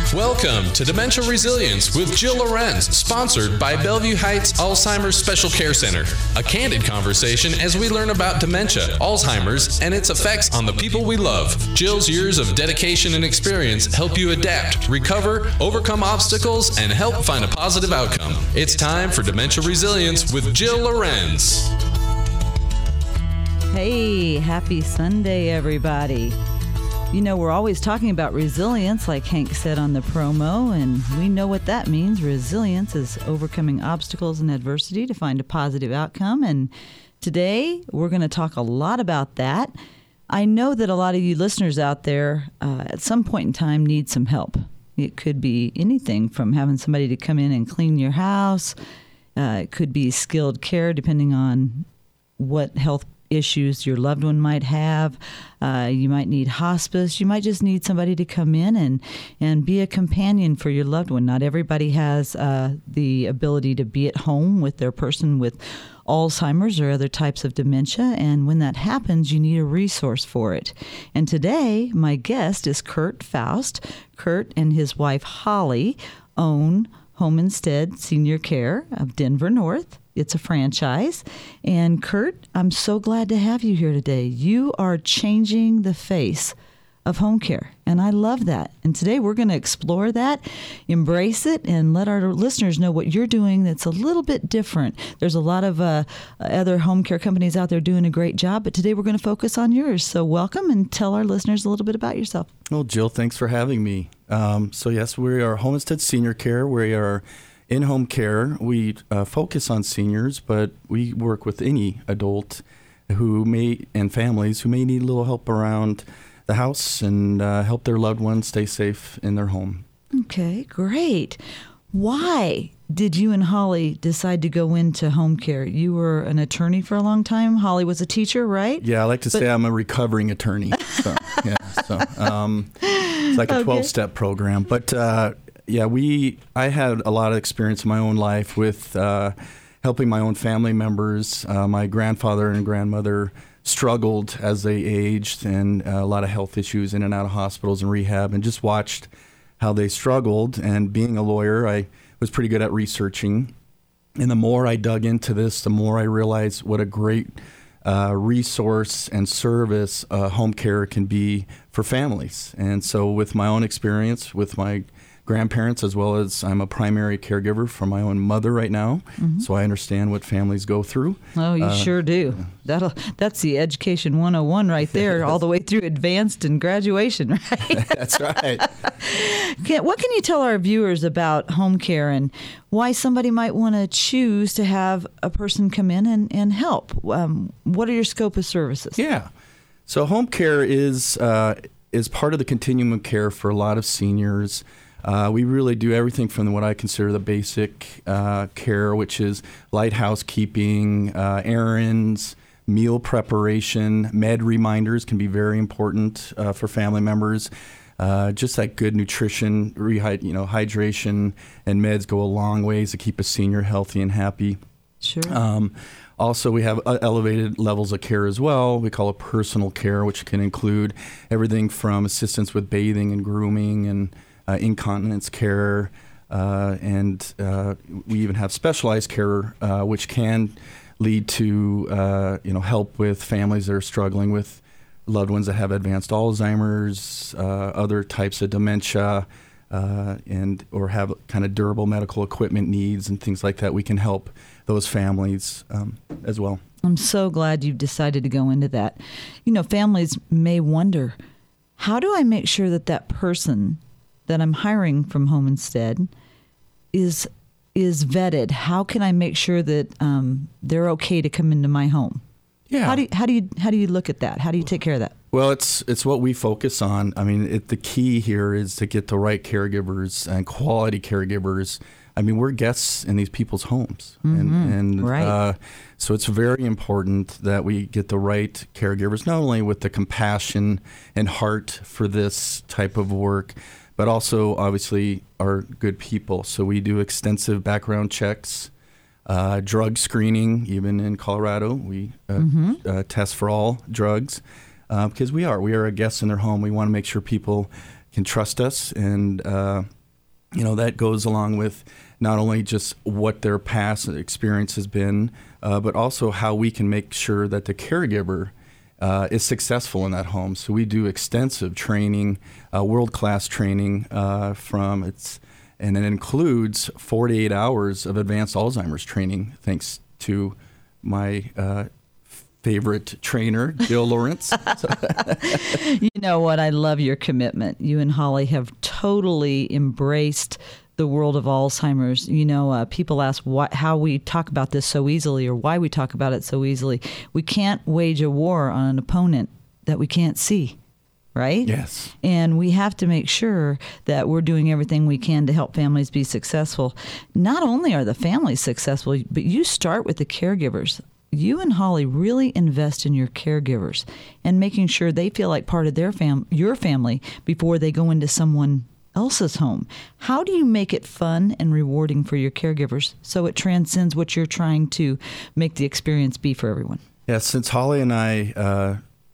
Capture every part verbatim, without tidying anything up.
Welcome to Dementia Resilience with Jill Lorenz, sponsored by Bellevue Heights Alzheimer's Special Care Center. A candid conversation as we learn about dementia, Alzheimer's, and its effects on the people we love. Jill's years of dedication and experience help you adapt, recover, overcome obstacles, and help find a positive outcome. It's time for Dementia Resilience with Jill Lorenz. Hey, happy Sunday, everybody. You know, we're always talking about resilience, like Hank said on the promo, and we know what that means. Resilience is overcoming obstacles and adversity to find a positive outcome. And today, we're going to talk a lot about that. I know that a lot of you listeners out there uh, at some point in time need some help. It could be anything from having somebody to come in and clean your house. Uh, it could be skilled care, depending on what health issues your loved one might have. Uh, you might need hospice. You might just need somebody to come in and, and be a companion for your loved one. Not everybody has uh, the ability to be at home with their person with Alzheimer's or other types of dementia. And when that happens, you need a resource for it. And today, my guest is Kurt Faust. Kurt and his wife, Holly, own Home Instead Senior Care of Denver North. It's a franchise. And Kurt, I'm so glad to have you here today. You are changing the face of home care, and I love that. And today we're going to explore that, embrace it, and let our listeners know what you're doing that's a little bit different. There's a lot of uh, other home care companies out there doing a great job, but today we're going to focus on yours. So welcome, and tell our listeners a little bit about yourself. Well, Jill, thanks for having me. Um, so yes, we are Home Instead Senior Care. We are in-home care. We uh, focus on seniors, but we work with any adult who may and families who may need a little help around the house and uh, help their loved ones stay safe in their home. Okay, great. Why did you and Holly decide to go into home care? You were an attorney for a long time. Holly was a teacher, right? Yeah, I like to but- say I'm a recovering attorney. So, yeah, so um, it's like a twelve-step program. But uh, yeah, we I had a lot of experience in my own life with uh, helping my own family members. Uh, my grandfather and grandmother struggled as they aged, and uh, a lot of health issues in and out of hospitals and rehab, and just watched how they struggled. And being a lawyer, I was pretty good at researching. And the more I dug into this, the more I realized what a great uh, resource and service uh, home care can be for families. And so with my own experience with my grandparents, as well as I'm a primary caregiver for my own mother right now, mm-hmm. so I understand what families go through. Oh, you uh, sure do. That'll that's the education one oh one right there, all the way through advanced and graduation, right? That's right. Can, what can you tell our viewers about home care and why somebody might want to choose to have a person come in and, and help? Um, what are your scope of services? Yeah. So home care is uh, is part of the continuum of care for a lot of seniors. Uh, we really do everything from what I consider the basic uh, care, which is light housekeeping, uh, errands, meal preparation, med reminders can be very important uh, for family members. Uh, just that good nutrition, rehy- you know, hydration, and meds go a long ways to keep a senior healthy and happy. Sure. Um, also, we have uh, elevated levels of care as well. We call it personal care, which can include everything from assistance with bathing and grooming and Uh, incontinence care, uh, and uh, we even have specialized care, uh, which can lead to uh, you know help with families that are struggling with loved ones that have advanced Alzheimer's, uh, other types of dementia, uh, and or have kind of durable medical equipment needs and things like that. We can help those families um, as well. I'm so glad you've decided to go into that. You know, families may wonder, how do I make sure that that person that I'm hiring from Home Instead is is vetted? How can I make sure that um, they're okay to come into my home? Yeah. How do you, how do you how do you look at that? How do you take care of that? Well, it's it's what we focus on. I mean, it, the key here is to get the right caregivers and quality caregivers. I mean, we're guests in these people's homes, mm-hmm. and, and right. uh, so it's very important that we get the right caregivers, not only with the compassion and heart for this type of work, but also obviously are good people. So we do extensive background checks, uh, drug screening. Even in Colorado, we uh, mm-hmm. uh, test for all drugs uh, because we are we are a guest in their home. We want to make sure people can trust us and uh, you know, that goes along with not only just what their past experience has been, uh, but also how we can make sure that the caregiver uh, is successful in that home. So we do extensive training, uh, world-class training uh, from it's, and it includes forty-eight hours of advanced Alzheimer's training, thanks to my uh, favorite trainer, Jill Lawrence. You know what? I love your commitment. You and Holly have totally embraced the world of Alzheimer's. You know, uh, people ask why, how we talk about this so easily or why we talk about it so easily. We can't wage a war on an opponent that we can't see, right? Yes. And we have to make sure that we're doing everything we can to help families be successful. Not only are the families successful, but you start with the caregivers. You and Holly really invest in your caregivers and making sure they feel like part of their fam- your family before they go into someone else's home. How do you make it fun and rewarding for your caregivers so it transcends what you're trying to make the experience be for everyone? Yeah, since Holly and I uh,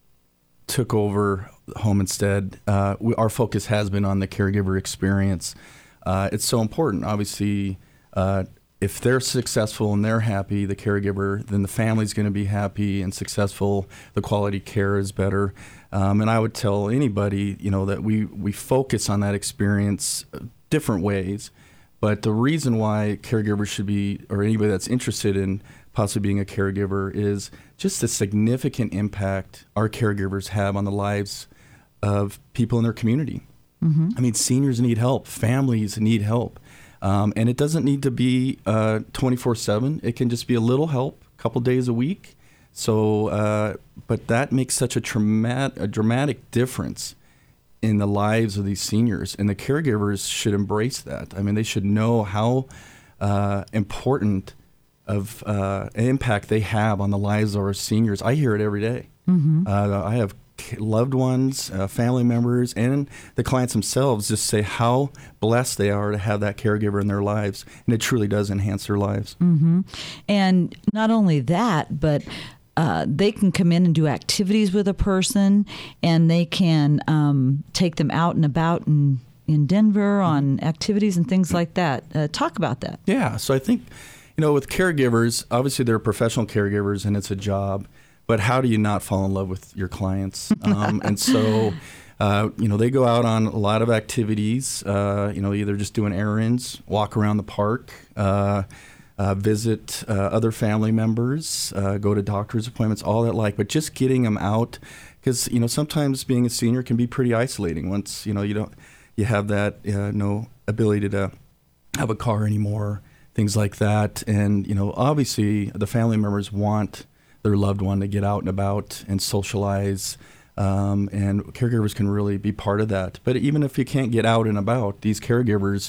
took over Home Instead, uh, we, our focus has been on the caregiver experience. Uh, it's so important. Obviously, uh, if they're successful and they're happy, the caregiver, then the family's going to be happy and successful. The quality care is better. Um, and I would tell anybody, you know, that we, we focus on that experience different ways. But the reason why caregivers should be, or anybody that's interested in possibly being a caregiver, is just the significant impact our caregivers have on the lives of people in their community. Mm-hmm. I mean, seniors need help. Families need help. Um, and it doesn't need to be uh, twenty-four seven. It can just be a little help, a couple days a week. So, uh, but that makes such a, traumat- a dramatic difference in the lives of these seniors. And the caregivers should embrace that. I mean, they should know how uh, important of uh, an impact they have on the lives of our seniors. I hear it every day. Mm-hmm. Uh, I have loved ones, uh, family members, and the clients themselves just say how blessed they are to have that caregiver in their lives, and it truly does enhance their lives. Mm-hmm. And not only that, but uh, they can come in and do activities with a person, and they can um, take them out and about in, in Denver on activities and things like that. Uh, talk about that. Yeah, so I think, you know, with caregivers, obviously they're professional caregivers, and it's a job. But how do you not fall in love with your clients? Um, and so, uh, you know, they go out on a lot of activities, uh, you know, either just doing errands, walk around the park, uh, uh, visit uh, other family members, uh, go to doctor's appointments, all that like, but just getting them out. Because, you know, sometimes being a senior can be pretty isolating once, you know, you don't, you have that, uh, no ability to have a car anymore, things like that. And, you know, obviously the family members want their loved one to get out and about and socialize, um, and caregivers can really be part of that. But even if you can't get out and about, these caregivers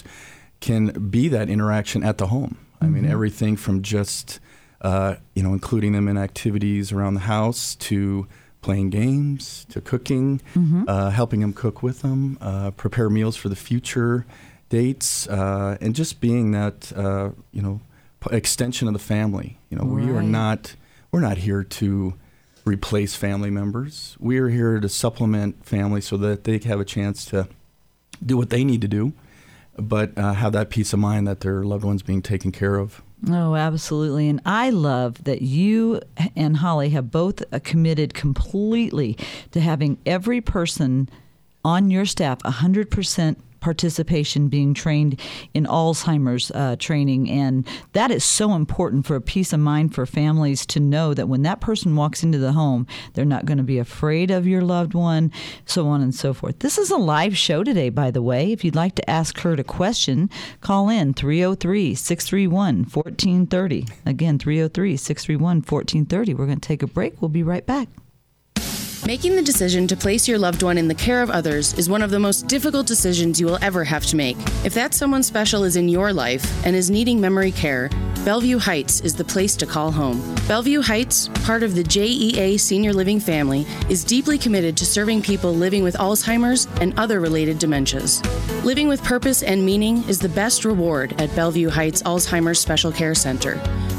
can be that interaction at the home. Mm-hmm. I mean, everything from just, uh, you know, including them in activities around the house to playing games, to cooking, mm-hmm. uh, helping them cook with them, uh, prepare meals for the future, dates, uh, and just being that, uh, you know, extension of the family. You know, right. we are not... We're not here to replace family members. We are here to supplement families so that they have a chance to do what they need to do, but uh, have that peace of mind that their loved one's being taken care of. Oh, absolutely. And I love that you and Holly have both committed completely to having every person on your staff one hundred percent participation being trained in Alzheimer's uh, training. And that is so important for a peace of mind for families to know that when that person walks into the home, they're not going to be afraid of your loved one, so on and so forth. This is a live show today, by the way. If you'd like to ask Kurt a question, call in three oh three, six three one, one four three oh. Again, three oh three, six three one, one four three oh. We're going to take a break. We'll be right back. Making the decision to place your loved one in the care of others is one of the most difficult decisions you will ever have to make. If that someone special is in your life and is needing memory care, Bellevue Heights is the place to call home. Bellevue Heights, part of the J E A Senior Living family, is deeply committed to serving people living with Alzheimer's and other related dementias. Living with purpose and meaning is the best reward at Bellevue Heights Alzheimer's Special Care Center.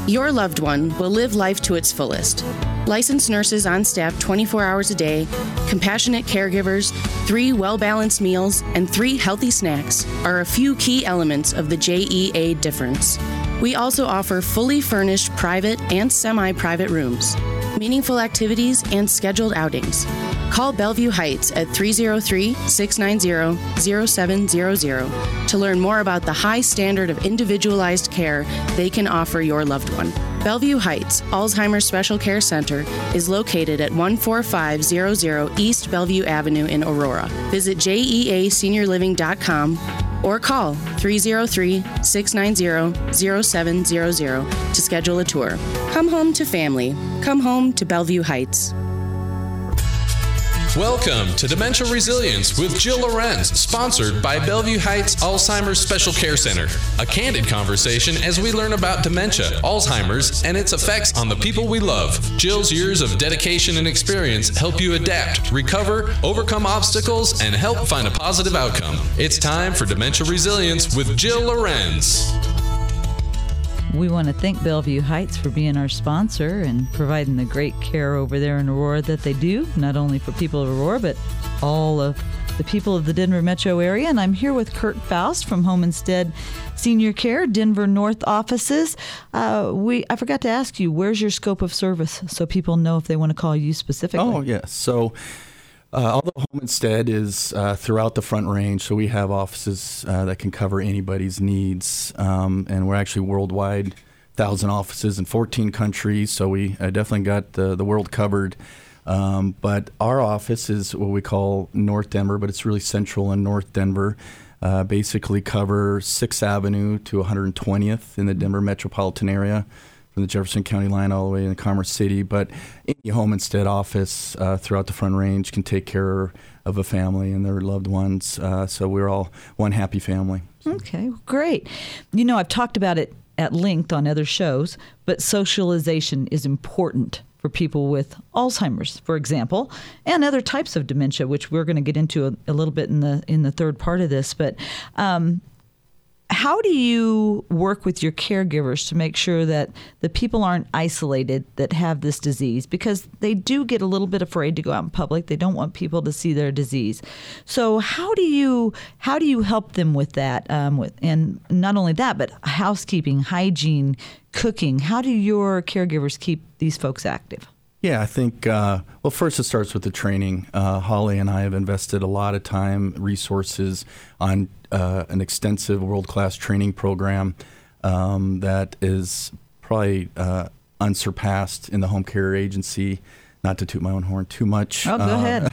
Your loved one will live life to its fullest. Licensed nurses on staff twenty-four hours a day, compassionate caregivers, three well-balanced meals, and three healthy snacks are a few key elements of the J E A difference. We also offer fully furnished private and semi-private rooms, meaningful activities, and scheduled outings. Call Bellevue Heights at three oh three, six nine zero, zero seven zero zero to learn more about the high standard of individualized care they can offer your loved one. Bellevue Heights Alzheimer's Special Care Center is located at one four five zero zero East Bellevue Avenue in Aurora. Visit J E A senior living dot com or call three oh three, six nine zero, zero seven zero zero to schedule a tour. Come home to family. Come home to Bellevue Heights. Welcome to Dementia Resilience with Jill Lorenz, sponsored by Bellevue Heights Alzheimer's Special Care Center. A candid conversation as we learn about dementia, Alzheimer's, and its effects on the people we love. Jill's years of dedication and experience help you adapt, recover, overcome obstacles, and help find a positive outcome. It's time for Dementia Resilience with Jill Lorenz. We want to thank Bellevue Heights for being our sponsor and providing the great care over there in Aurora that they do, not only for people of Aurora, but all of the people of the Denver metro area. And I'm here with Kurt Faust from Home Instead Senior Care, Denver North offices. Uh, we I forgot to ask you, where's your scope of service so people know if they want to call you specifically? Oh, yes. So uh, although Home Instead is uh, throughout the Front Range, so we have offices uh, that can cover anybody's needs, um, and we're actually worldwide, one thousand offices in fourteen countries, so we uh, definitely got the, the world covered. Um, but our office is what we call North Denver, but it's really central in North Denver. Uh, basically cover sixth Avenue to one hundred twentieth in the Denver metropolitan area, from the Jefferson County line all the way in Commerce City. But any Home Instead office uh, throughout the Front Range can take care of a family and their loved ones. Uh, so we're all one happy family. Okay, great. You know, I've talked about it at length on other shows, but socialization is important for people with Alzheimer's, for example, and other types of dementia, which we're going to get into a, a little bit in the in the third part of this. But um, how do you work with your caregivers to make sure that the people aren't isolated that have this disease? Because they do get a little bit afraid to go out in public. They don't want people to see their disease. So how do you how do you help them with that? Um, with and not only that, but housekeeping, hygiene, cooking. How do your caregivers keep these folks active? Yeah, I think, uh, well, first it starts with the training. Uh, Holly and I have invested a lot of time, resources on uh, an extensive world-class training program um, that is probably uh, unsurpassed in the home care agency. Not to toot my own horn too much. Oh, go uh, ahead.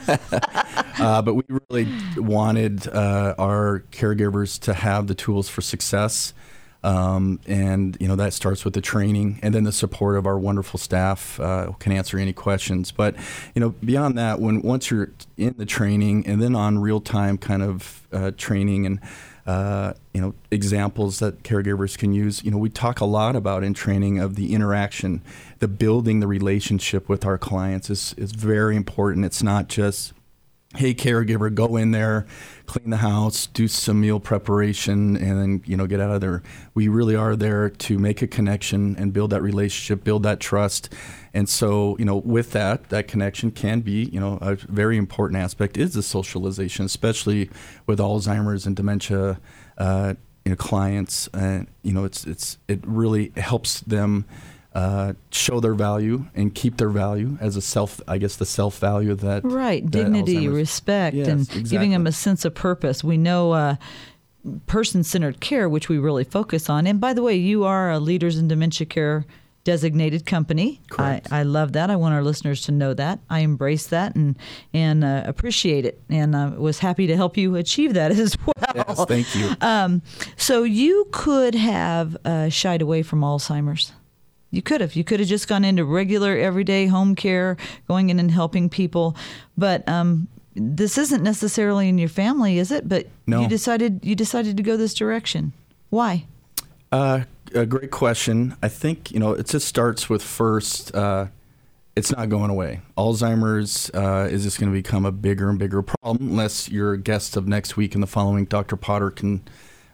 uh, but we really wanted uh, our caregivers to have the tools for success. Um, and, you know, that starts with the training and then the support of our wonderful staff uh, can answer any questions. But, you know, beyond that, when once you're in the training and then on real-time kind of uh, training and, uh, you know, examples that caregivers can use, you know, we talk a lot about in training of the interaction, the building the relationship with our clients is, is very important. It's not just, hey, caregiver, go in there, clean the house, do some meal preparation, and then, you know, get out of there. We really are there to make a connection and build that relationship, build that trust. And so, you know, with that, that connection can be, you know, a very important aspect is the socialization, especially with Alzheimer's and dementia, uh, you know, clients. And, you know, it's it's it really helps them Uh, show their value and keep their value as a self, I guess the self-value that... Right, that dignity, Alzheimer's. respect, Yes, and exactly. giving them a sense of purpose. We know uh, person-centered care, which we really focus on. And by the way, you are a Leaders in Dementia Care designated company. Correct. I, I love that. I want our listeners to know that. I embrace that and and uh, appreciate it. And I uh, was happy to help you achieve that as well. Yes, thank you. Um, so you could have uh, shied away from Alzheimer's. You could have. You could have just gone into regular, everyday home care, going in and helping people. But um, this isn't necessarily in your family, is it? But No. you decided you decided to go this direction. Why? Uh, a great question. I think, you know, it just starts with first, uh, it's not going away. Alzheimer's uh, is just going to become a bigger and bigger problem unless your guest of next week and the following, Doctor Potter, can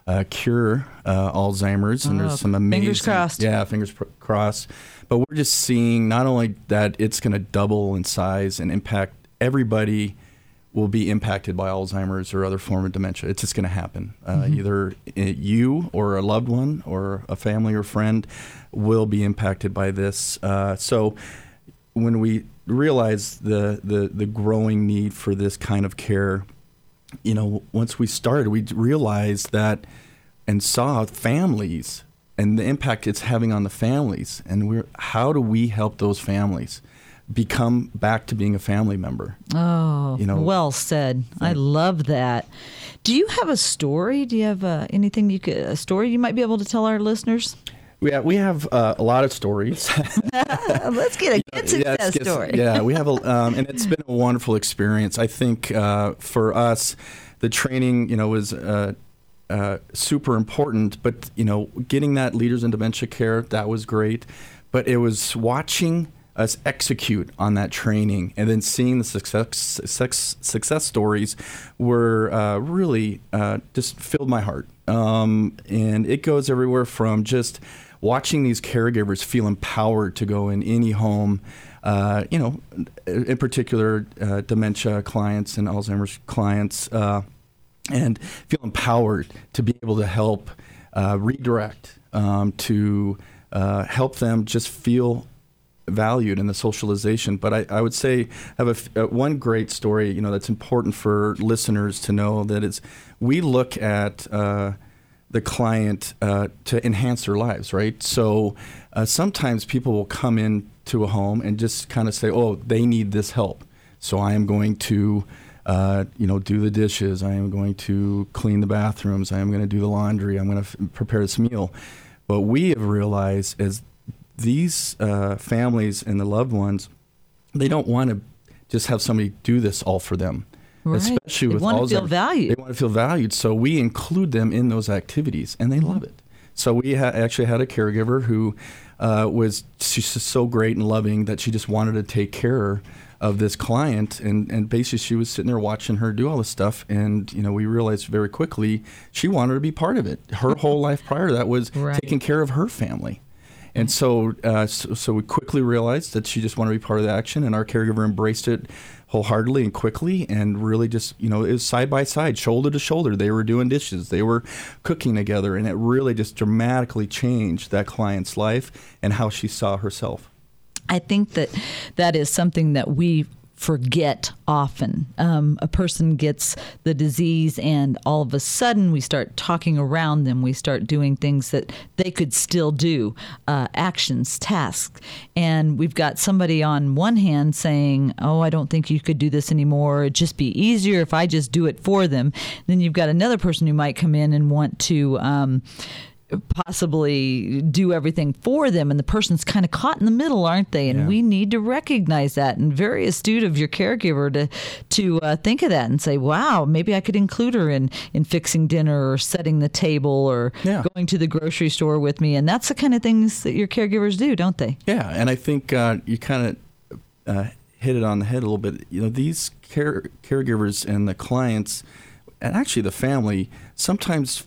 uh, cure uh, Alzheimer's, and Oh, there's some amazing, fingers crossed. yeah, fingers pr- crossed. But we're just seeing not only that it's going to double in size and impact everybody will be impacted by Alzheimer's or other form of dementia. It's just going to happen. Uh, mm-hmm. Either you or a loved one or a family or friend will be impacted by this. Uh, so when we realize the, the, the growing need for this kind of care, you know, once we started, we realized that and saw families and the impact it's having on the families. And we're, how do we help those families become back to being a family member? Oh, you know, well said. I love that. Do you have a story? Do you have uh, anything you could, a story you might be able to tell our listeners? We have, we have uh, a lot of stories. Let's get a good success yeah, get, story. Yeah, we have a, um, and it's been a wonderful experience. I think uh, for us, the training, you know, was uh, uh, super important. But you know, getting that Leaders in Dementia Care, that was great. But it was watching us execute on that training and then seeing the success success, success stories were uh, really uh, just filled my heart. Um, and it goes everywhere from just watching these caregivers feel empowered to go in any home, uh, you know, in particular uh, dementia clients and Alzheimer's clients, uh, and feel empowered to be able to help uh, redirect, um, to uh, help them just feel valued in the socialization. But I, I would say I have a, uh, one great story, you know, that's important for listeners to know, that is we look at uh, the client uh, to enhance their lives, right? So uh, sometimes people will come into a home and just kind of say, oh, they need this help. So I am going to, uh, you know, do the dishes. I am going to clean the bathrooms. I am going to do the laundry. I'm going to f- prepare this meal. What we have realized is these uh, families and the loved ones, they don't want to just have somebody do this all for them. Right. Especially they with want Alzheimer's. to feel valued. They want to feel valued. So we include them in those activities, and they love it. So we ha- actually had a caregiver who uh, was she's just so great and loving that she just wanted to take care of this client, and, and basically she was sitting there watching her do all this stuff, and you know we realized very quickly she wanted to be part of it. Her whole life prior to that was right. taking care of her family. And so, uh, so, so we quickly realized that she just wanted to be part of the action, and our caregiver embraced it wholeheartedly and quickly, and really just, you know, it was side by side, shoulder to shoulder. They were doing dishes, they were cooking together, and it really just dramatically changed that client's life and how she saw herself. I think that that is something that we forget often. Um, a person gets the disease and all of a sudden we start talking around them. We start doing things that they could still do, uh, actions, tasks. And we've got somebody on one hand saying, oh, I don't think you could do this anymore. It'd just be easier if I just do it for them. Then you've got another person who might come in and want to um, possibly do everything for them, and the person's kind of caught in the middle, aren't they? And yeah. we need to recognize that, and very astute of your caregiver to to uh, think of that and say, wow, maybe I could include her in in fixing dinner or setting the table or yeah. going to the grocery store with me. And that's the kind of things that your caregivers do, don't they? Yeah, and I think uh, you kind of uh, hit it on the head a little bit. You know, these care caregivers and the clients, and actually the family, sometimes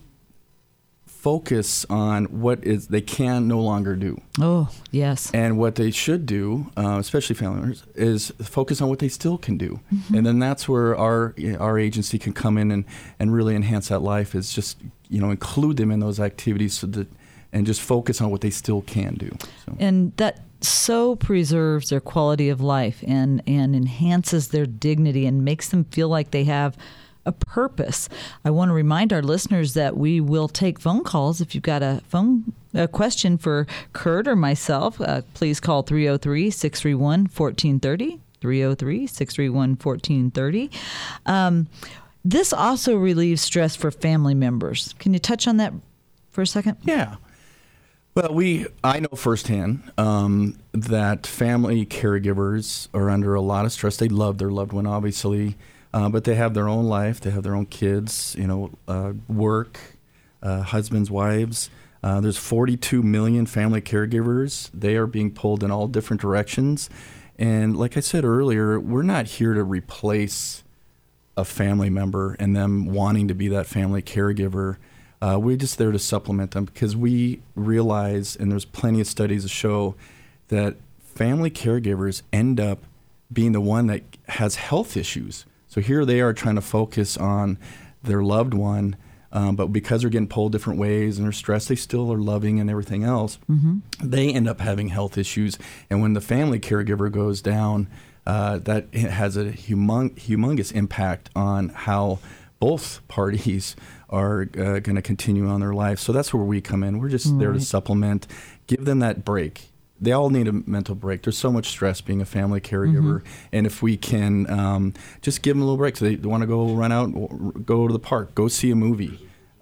focus on what is they can no longer do. Oh, yes. And what they should do, uh, especially family members, is focus on what they still can do. Mm-hmm. And then that's where our our agency can come in and, and really enhance that life, is just, you know, include them in those activities so that, and just focus on what they still can do. So. And that so preserves their quality of life and, and enhances their dignity and makes them feel like they have a purpose. I want to remind our listeners that we will take phone calls. If you've got a phone a question for Kurt or myself, uh, please call three oh three, six three one, one four three oh, three oh three, six three one, one four three oh. Um, this also relieves stress for family members. Can you touch on that for a second? Yeah. Well, we I know firsthand um, that family caregivers are under a lot of stress. They love their loved one, obviously. Uh, but they have their own life. They have their own kids, you know, uh, work, uh, husbands, wives. Uh, there's forty-two million family caregivers. They are being pulled in all different directions. And like I said earlier, we're not here to replace a family member and them wanting to be that family caregiver. Uh, we're just there to supplement them because we realize, and there's plenty of studies to show, that family caregivers end up being the one that has health issues. So here they are trying to focus on their loved one, um, but because they're getting pulled different ways and they're stressed, they still are loving and everything else. Mm-hmm. They end up having health issues. And when the family caregiver goes down, uh, that has a humong- humongous impact on how both parties are uh, going to continue on their life. So that's where we come in. We're just right. there to supplement, give them that break. They all need a mental break. There's so much stress being a family caregiver. Mm-hmm. And if we can um, just give them a little break, so they want to go run out, go to the park, go see a movie.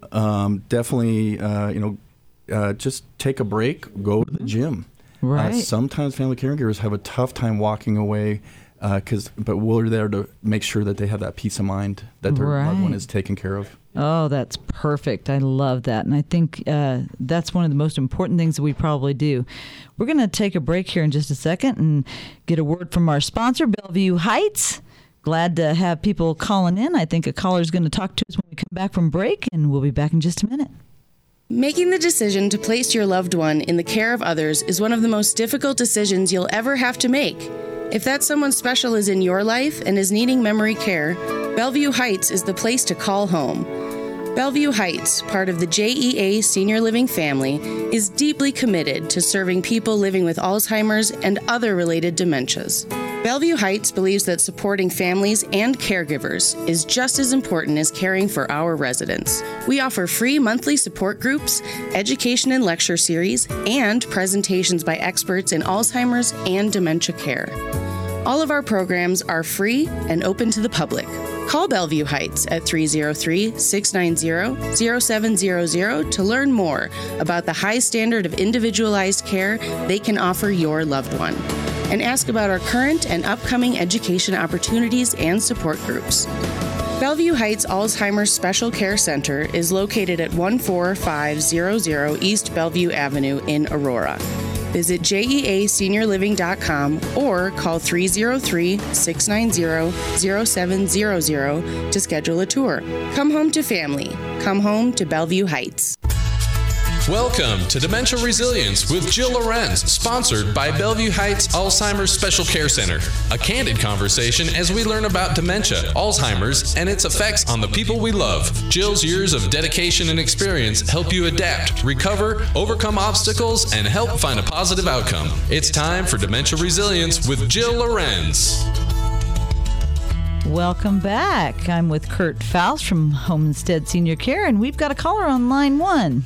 Um, definitely, uh, you know, uh, just take a break, go to the gym. Right. Uh, sometimes family caregivers have a tough time walking away, uh, cause, but we're there to make sure that they have that peace of mind that their right. loved one is taken care of. Oh, that's perfect. I love that. And I think uh, that's one of the most important things that we probably do. We're going to take a break here in just a second and get a word from our sponsor, Bellevue Heights. Glad to have people calling in. I think a caller is going to talk to us when we come back from break, and we'll be back in just a minute. Making the decision to place your loved one in the care of others is one of the most difficult decisions you'll ever have to make. If that someone special is in your life and is needing memory care, Bellevue Heights is the place to call home. Bellevue Heights, part of the J E A Senior Living family, is deeply committed to serving people living with Alzheimer's and other related dementias. Bellevue Heights believes that supporting families and caregivers is just as important as caring for our residents. We offer free monthly support groups, education and lecture series, and presentations by experts in Alzheimer's and dementia care. All of our programs are free and open to the public. Call Bellevue Heights at three oh three, six nine zero, zero seven zero zero to learn more about the high standard of individualized care they can offer your loved one. And ask about our current and upcoming education opportunities and support groups. Bellevue Heights Alzheimer's Special Care Center is located at one four five zero zero East Bellevue Avenue in Aurora. Visit J E A senior living dot com or call three oh three, six nine zero, zero seven zero zero to schedule a tour. Come home to family. Come home to Bellevue Heights. Welcome to Dementia Resilience with Jill Lorenz, sponsored by Bellevue Heights Alzheimer's Special Care Center. A candid conversation as we learn about dementia, Alzheimer's, and its effects on the people we love. Jill's years of dedication and experience help you adapt, recover, overcome obstacles, and help find a positive outcome. It's time for Dementia Resilience with Jill Lorenz. Welcome back. I'm with Kurt Faust from Homestead Senior Care, and we've got a caller on line one.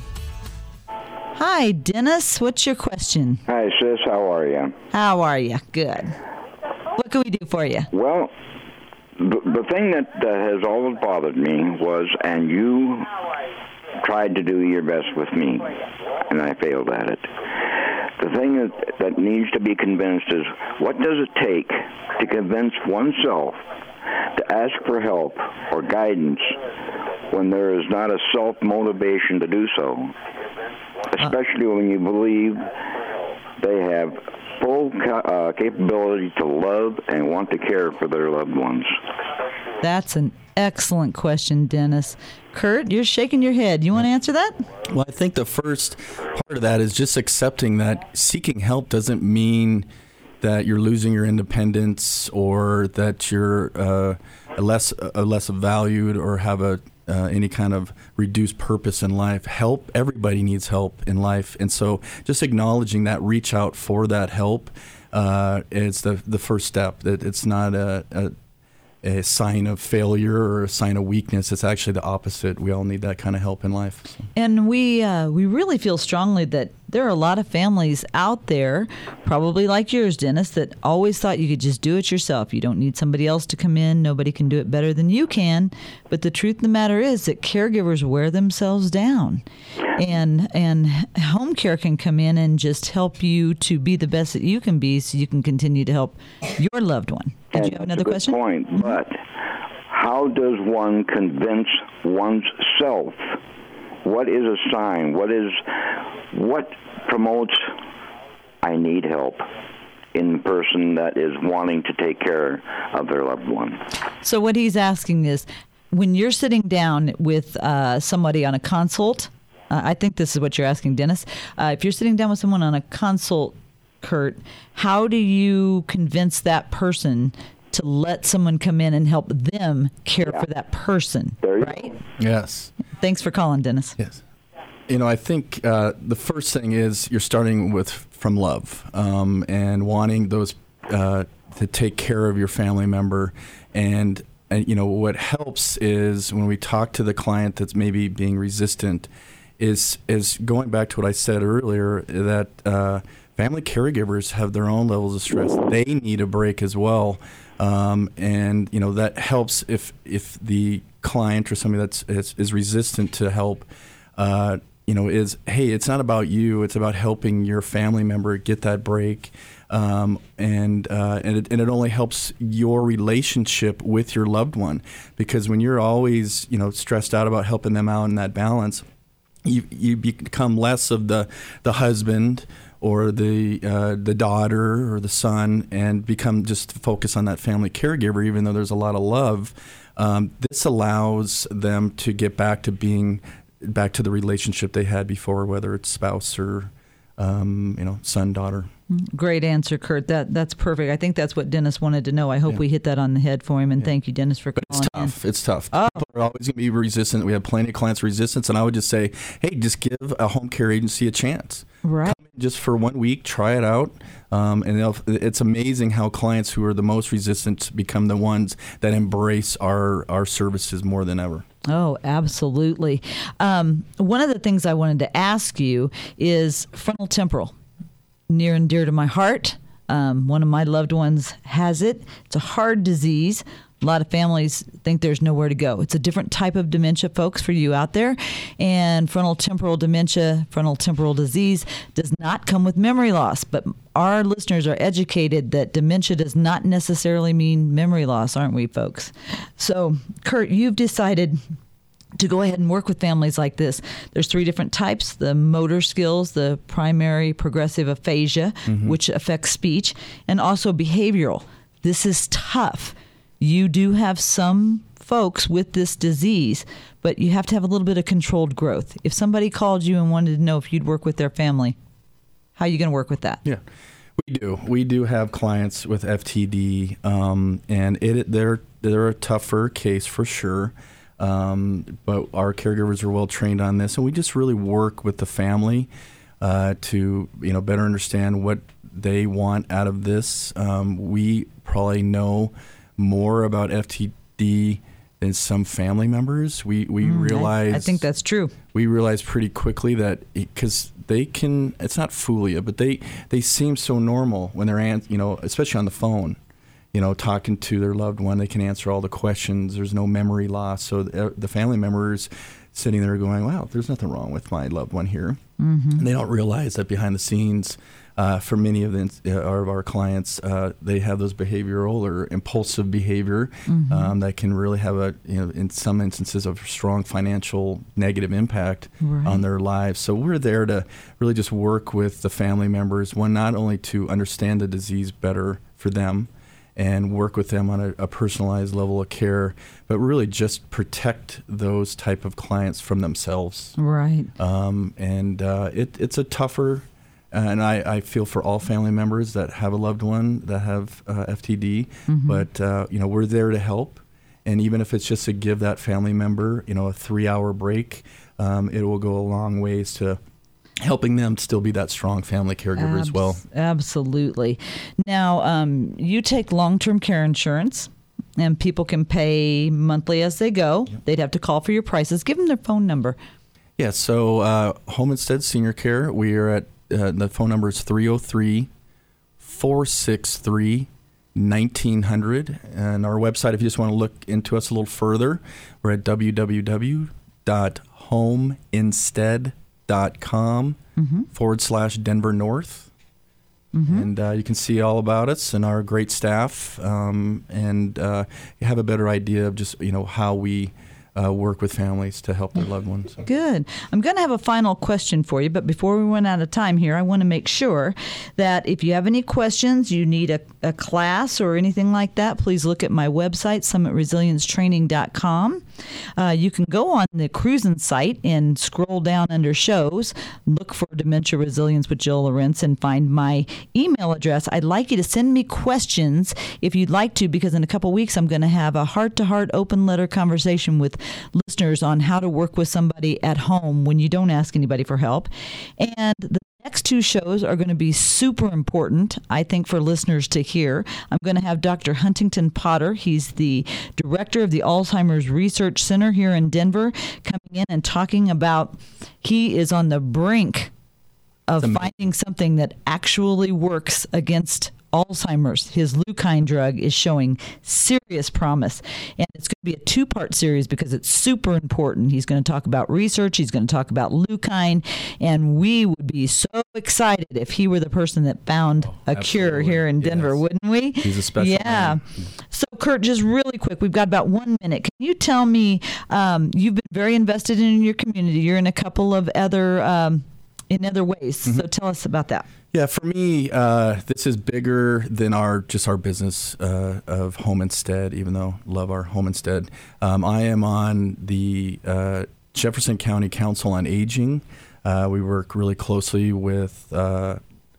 Hi, Dennis. What's your question? Hi, sis. How are you? How are you? Good. What can we do for you? Well, the, the thing that uh, has always bothered me was, and you tried to do your best with me, and I failed at it. The thing that, that needs to be convinced is, what does it take to convince oneself to ask for help or guidance when there is not a self-motivation to do so? Especially when you believe they have full uh, capability to love and want to care for their loved ones. That's an excellent question, Dennis. Kurt, you're shaking your head. You want to answer that? Well, I think the first part of that is just accepting that seeking help doesn't mean that you're losing your independence or that you're uh, less uh, less valued or have a Uh, any kind of reduced purpose in life. Help, everybody needs help in life. And so just acknowledging that, reach out for that help uh, is the the first step. That it's not a, a a sign of failure or a sign of weakness. It's actually the opposite. We all need that kind of help in life. So. And we uh, we really feel strongly that there are a lot of families out there, probably like yours, Dennis, that always thought you could just do it yourself. You don't need somebody else to come in. Nobody can do it better than you can. But the truth of the matter is that caregivers wear themselves down. And and home care can come in and just help you to be the best that you can be so you can continue to help your loved one. Did and you have another that's a good question? Point, mm-hmm. But how does one convince one's self? What is a sign? What is what promotes I need help in the person that is wanting to take care of their loved one? So what he's asking is, when you're sitting down with uh, somebody on a consult, uh, I think this is what you're asking, Dennis. Uh, if you're sitting down with someone on a consult, Kurt, how do you convince that person to let someone come in and help them care yeah. for that person? There you right? go. Yes. Thanks for calling, Dennis. Yes. You know, I think uh, the first thing is you're starting with from love um, and wanting those uh, to take care of your family member. And, and, you know, what helps is when we talk to the client that's maybe being resistant is, is going back to what I said earlier, that uh, family caregivers have their own levels of stress. They need a break as well. Um, and, you know, that helps if if the client or somebody that's is, is resistant to help, uh, you know, is, hey, it's not about you. It's about helping your family member get that break. Um, and uh, and, it, and it only helps your relationship with your loved one. Because when you're always, you know, stressed out about helping them out in that balance, you you become less of the, the husband or the uh, the daughter or the son, and become just focus on that family caregiver, even though there's a lot of love. Um, this allows them to get back to being back to the relationship they had before, whether it's spouse or um, you know, son, daughter. Great answer, Kurt. That that's perfect. I think that's what Dennis wanted to know. I hope yeah. we hit that on the head for him. And yeah. thank you, Dennis, for but calling. It's tough. in. It's tough. Oh. People are always going to be resistant. We have plenty of clients resistance, and I would just say, hey, just give a home care agency a chance. Right. Come in just for one week, try it out, um, and it's amazing how clients who are the most resistant become the ones that embrace our our services more than ever. Oh, absolutely. Um, one of the things I wanted to ask you is frontal temporal. Near and dear to my heart. Um, one of my loved ones has it. It's a hard disease. A lot of families think there's nowhere to go. It's a different type of dementia, folks, for you out there. And frontal temporal dementia, frontal temporal disease, does not come with memory loss. But our listeners are educated that dementia does not necessarily mean memory loss, aren't we, folks? So, Kurt, you've decided to go ahead and work with families like this. There's three different types: the motor skills, the primary progressive aphasia, mm-hmm. which affects speech, and also behavioral. This is tough. You do have some folks with this disease, but you have to have a little bit of controlled growth. If somebody called you and wanted to know if you'd work with their family, how are you going to work with that? Yeah, we do. We do have clients with F T D, um, and it they're they're a tougher case for sure. Um, but our caregivers are well trained on this, and we just really work with the family uh, to you know better understand what they want out of this. Um, we probably know more about F T D than some family members. We we mm, realize I, I think that's true. We realize pretty quickly that because they can, it's not fool you, but they they seem so normal when they're an, you know especially on the phone. You know, talking to their loved one, they can answer all the questions. There's no memory loss. So the, the family members sitting there going, wow, there's nothing wrong with my loved one here. Mm-hmm. And they don't realize that behind the scenes, uh, for many of, the, uh, of our clients, uh, they have those behavioral or impulsive behavior mm-hmm. um, that can really have a, you know, in some instances, a strong financial negative impact right. on their lives. So we're there to really just work with the family members, one, not only to understand the disease better for them, and work with them on a, a personalized level of care, but really just protect those type of clients from themselves. Right. Um, and uh, it, it's a tougher, and I, I feel for all family members that have a loved one that have uh, F T D, mm-hmm. but uh, you know we're there to help. And even if it's just to give that family member, you know, a three-hour break, um, it will go a long ways to helping them still be that strong family caregiver Abs- as well. Absolutely. Now, um, you take long-term care insurance, and people can pay monthly as they go. Yep. They'd have to call for your prices. Give them their phone number. Yeah, so uh, Home Instead Senior Care, we are at, uh, the phone number is three oh three, four six three, nineteen hundred. And our website, if you just want to look into us a little further, we're at w w w dot home instead dot com mm-hmm. forward slash Denver North. Mm-hmm. And uh, you can see all about us and our great staff, um, and uh, you have a better idea of just, you know, how we uh, work with families to help their loved ones. Good. I'm going to have a final question for you, but before we run out of time here, I want to make sure that if you have any questions, you need a, a class or anything like that, please look at my website, summit resilience training dot com. Uh, you can go on the Cruisin' site and scroll down under shows, look for Dementia Resilience with Jill Lorenz, and find my email address. I'd like you to send me questions if you'd like to, because in a couple weeks I'm going to have a heart-to-heart open letter conversation with listeners on how to work with somebody at home when you don't ask anybody for help. And the next two shows are going to be super important, I think, for listeners to hear. I'm going to have Doctor Huntington Potter. He's the director of the Alzheimer's Research Center here in Denver, coming in and talking about he is on the brink of finding something that actually works against Alzheimer's. His Leukine drug is showing serious promise. And it's going to be a two-part series because it's super important. He's going to talk about research. He's going to talk about Leukine. And we would be so excited if he were the person that found oh, a absolutely. cure here in Denver, yes. wouldn't we? He's a special Yeah. man. So, Kurt, just really quick, we've got about one minute. Can you tell me, um, you've been very invested in your community. You're in a couple of other, um, in other ways. Mm-hmm. So tell us about that. Yeah, for me, uh, this is bigger than our just our business uh, of Home Instead, even though I love our Home Instead. Um, I am on the uh, Jefferson County Council on Aging. Uh, we work really closely with uh,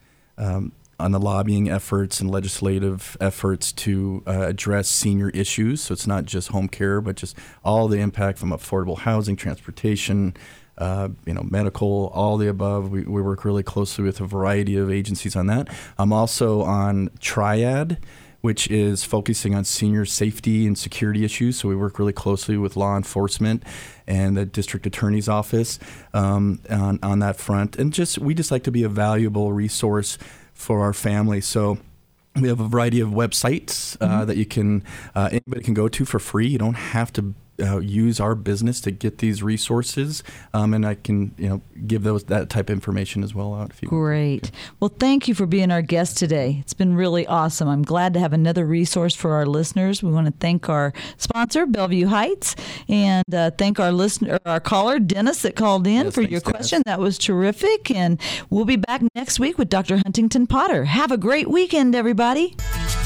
um, on the lobbying efforts and legislative efforts to uh, address senior issues. So it's not just home care, but just all the impact from affordable housing, transportation, Uh, you know, medical, all the above. We, we work really closely with a variety of agencies on that. I'm also on Triad, which is focusing on senior safety and security issues. So we work really closely with law enforcement and the district attorney's office um, on, on that front. And just we just like to be a valuable resource for our family. So we have a variety of websites uh, mm-hmm. that you can uh, anybody can go to for free. You don't have to Uh, use our business to get these resources, um, and I can, you know, give those that type of information as well out. If you Great. Well, thank you for being our guest today. It's been really awesome. I'm glad to have another resource for our listeners. We want to thank our sponsor, Bellevue Heights, and uh, thank our listener, our caller, Dennis, that called in yes, for thanks, your Dennis. question. That was terrific, and we'll be back next week with Doctor Huntington Potter. Have a great weekend, everybody.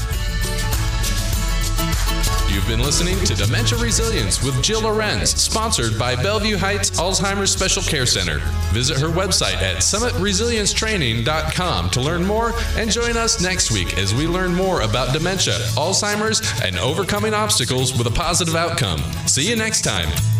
You've been listening to Dementia Resilience with Jill Lorenz, sponsored by Bellevue Heights Alzheimer's Special Care Center. Visit her website at summit resilience training dot com to learn more, and join us next week as we learn more about dementia, Alzheimer's, and overcoming obstacles with a positive outcome. See you next time.